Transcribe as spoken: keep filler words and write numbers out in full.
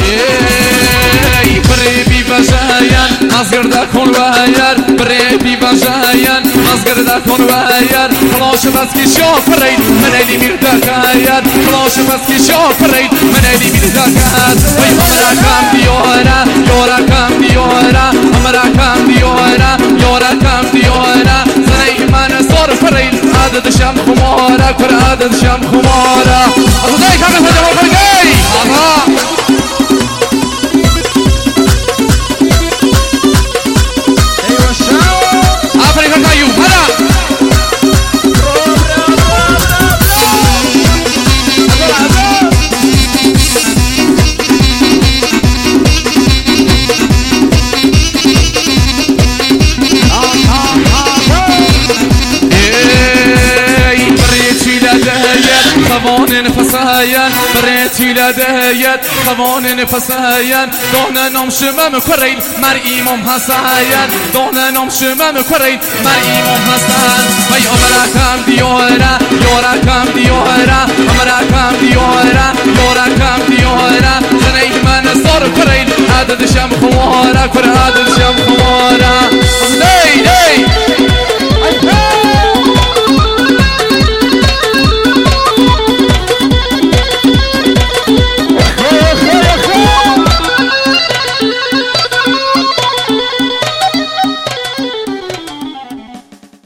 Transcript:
بريبي بجايان أصغر كون وير بريبي بجايان أصغر كون وير خلاص بس كي شوفريد من اللي مردكاير خلاص بس كي شوفريد من اللي مردكاير وي أمرا كام ديورا يورا كام ديورا أمرا كام ديورا يورا كام ديورا زني من صور فريد عدد شام خمارة كر عدد شام خمارة أصدقائي كم نسجل وفرقائي الله خوان فسايان بريتي لدهيت خوان فسايان دون نوم شمم كريل مر إمام حسايان دون نوم شمم كريل مر إمام حسان وي أمرا كام ديورا يورا كام ديورا أمرا كام ديورا يورا كام ديورا